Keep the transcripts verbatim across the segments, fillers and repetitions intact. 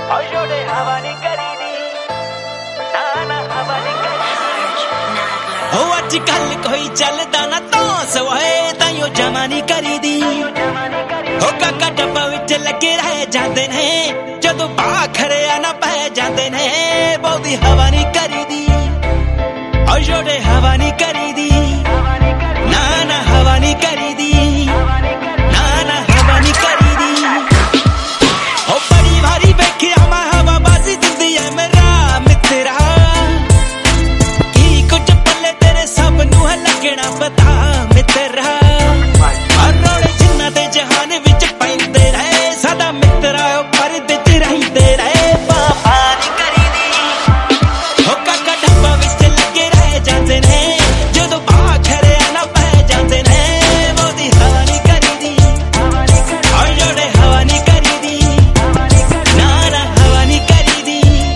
अजकल कोई चलदा ना तोस वाए ताइयो जमा नहीं करी दी हो काका डब्बा विच लगे रह जांदे ने जदों बाखरे ना पै जांदे ने बहुती हवा नहीं करी दी ओ जोड़े हवा नहीं करी दी ना ना हवा नहीं करी दी ना ना हवा नहीं करी दी हो बड़ी भारी बैठिया मैं हवा बाजी दिंदी है मेरा मित्रा लगना पता मित्रा रोड़े जिन्ना ते जहान विच पैंदे रहे साडा मित्रा परदे च रहिंदे रहे पापा नहीं करी दी हो काका डब्बा विच लगे रह जांदे ने जदों बाखरे ना पै जांदे ने बहुती हवा नहीं करी दी और जोड़े हवा नहीं करी दी ना ना हवा नहीं करी दी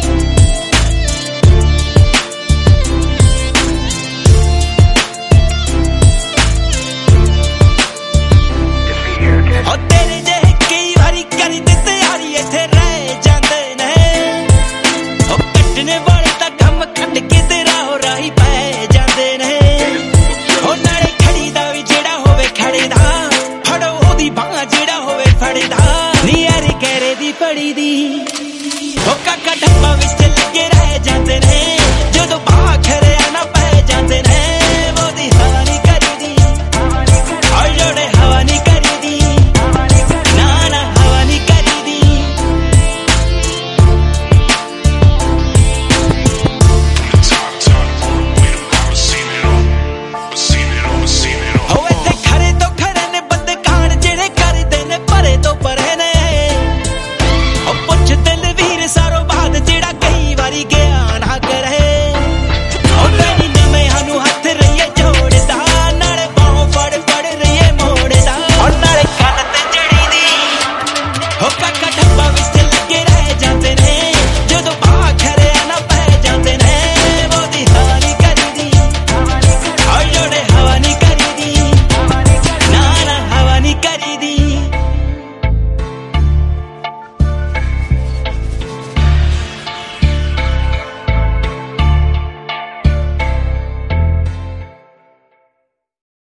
और तेरे जेहे कई बारी करी दिते यारी इत्थे रह जांदे ने ओ कट्टने वाले तां कम कट के तेरा हो राही पै जांदे ने ओ नाले खड़ी दा वी जेड़ा होवे खड़े दा फड़ो ओदी बांह जेड़ा होवे फड़े दा नी यारी कहरे दी पड़ी दी ओ काका डब्बा विच